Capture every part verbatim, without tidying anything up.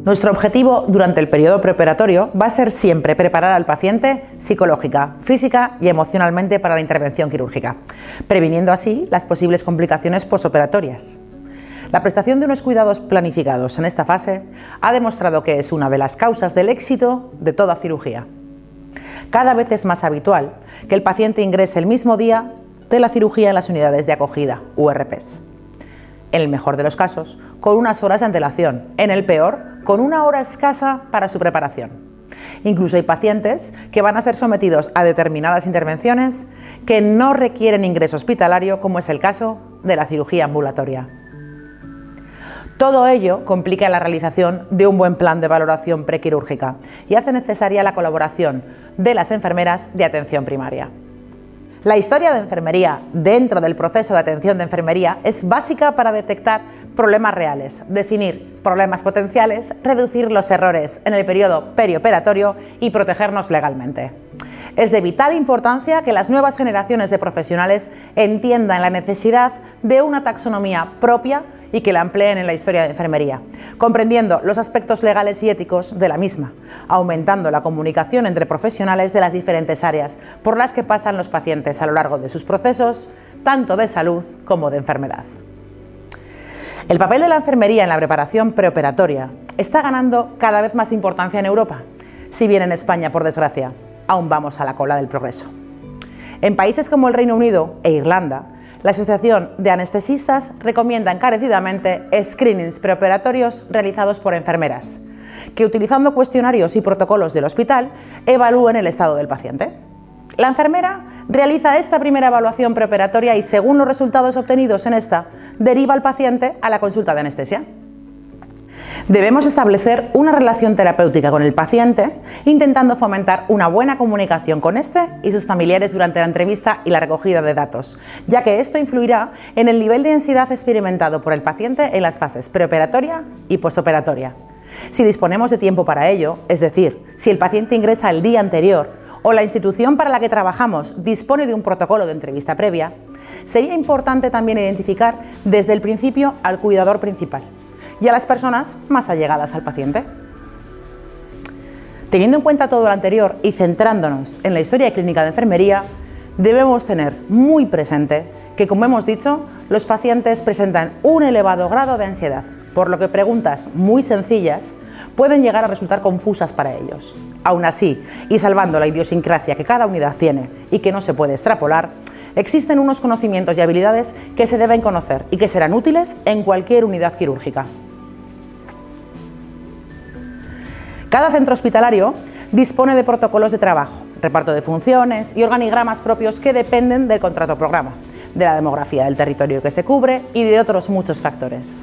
Nuestro objetivo durante el periodo preoperatorio va a ser siempre preparar al paciente psicológica, física y emocionalmente para la intervención quirúrgica, previniendo así las posibles complicaciones posoperatorias. La prestación de unos cuidados planificados en esta fase ha demostrado que es una de las causas del éxito de toda cirugía. Cada vez es más habitual que el paciente ingrese el mismo día de la cirugía en las unidades de acogida, U R Ps. En el mejor de los casos, con unas horas de antelación, en el peor, con una hora escasa para su preparación. Incluso hay pacientes que van a ser sometidos a determinadas intervenciones que no requieren ingreso hospitalario, como es el caso de la cirugía ambulatoria. Todo ello complica la realización de un buen plan de valoración prequirúrgica y hace necesaria la colaboración de las enfermeras de atención primaria. La historia de enfermería dentro del proceso de atención de enfermería es básica para detectar problemas reales, definir problemas potenciales, reducir los errores en el periodo perioperatorio y protegernos legalmente. Es de vital importancia que las nuevas generaciones de profesionales entiendan la necesidad de una taxonomía propia y que la empleen en la historia de enfermería, comprendiendo los aspectos legales y éticos de la misma, aumentando la comunicación entre profesionales de las diferentes áreas por las que pasan los pacientes a lo largo de sus procesos, tanto de salud como de enfermedad. El papel de la enfermería en la preparación preoperatoria está ganando cada vez más importancia en Europa, si bien en España, por desgracia, aún vamos a la cola del progreso. En países como el Reino Unido e Irlanda, la Asociación de Anestesistas recomienda encarecidamente screenings preoperatorios realizados por enfermeras, que utilizando cuestionarios y protocolos del hospital evalúen el estado del paciente. La enfermera realiza esta primera evaluación preoperatoria y, según los resultados obtenidos en esta, deriva al paciente a la consulta de anestesia. Debemos establecer una relación terapéutica con el paciente, intentando fomentar una buena comunicación con este y sus familiares durante la entrevista y la recogida de datos, ya que esto influirá en el nivel de ansiedad experimentado por el paciente en las fases preoperatoria y postoperatoria. Si disponemos de tiempo para ello, es decir, si el paciente ingresa el día anterior o la institución para la que trabajamos dispone de un protocolo de entrevista previa, sería importante también identificar desde el principio al cuidador principal y a las personas más allegadas al paciente. Teniendo en cuenta todo lo anterior y centrándonos en la historia clínica de enfermería, debemos tener muy presente que, como hemos dicho, los pacientes presentan un elevado grado de ansiedad, por lo que preguntas muy sencillas pueden llegar a resultar confusas para ellos. Aún así, y salvando la idiosincrasia que cada unidad tiene y que no se puede extrapolar, existen unos conocimientos y habilidades que se deben conocer y que serán útiles en cualquier unidad quirúrgica. Cada centro hospitalario dispone de protocolos de trabajo, reparto de funciones y organigramas propios que dependen del contrato programa, de la demografía del territorio que se cubre y de otros muchos factores.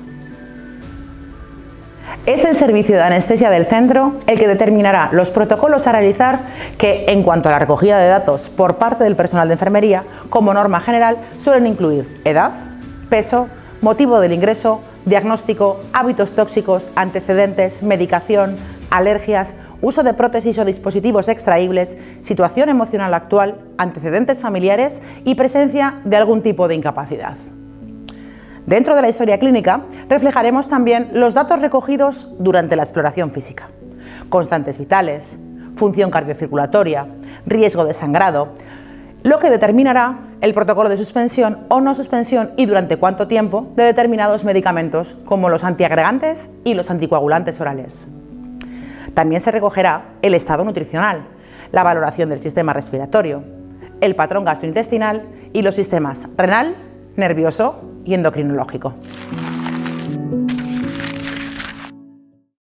Es el servicio de anestesia del centro el que determinará los protocolos a realizar que, en cuanto a la recogida de datos por parte del personal de enfermería, como norma general suelen incluir edad, peso, motivo del ingreso, diagnóstico, hábitos tóxicos, antecedentes, medicación, alergias, uso de prótesis o dispositivos extraíbles, situación emocional actual, antecedentes familiares y presencia de algún tipo de incapacidad. Dentro de la historia clínica reflejaremos también los datos recogidos durante la exploración física: constantes vitales, función cardiocirculatoria, riesgo de sangrado, lo que determinará el protocolo de suspensión o no suspensión y durante cuánto tiempo de determinados medicamentos como los antiagregantes y los anticoagulantes orales. También se recogerá el estado nutricional, la valoración del sistema respiratorio, el patrón gastrointestinal y los sistemas renal, nervioso y endocrinológico.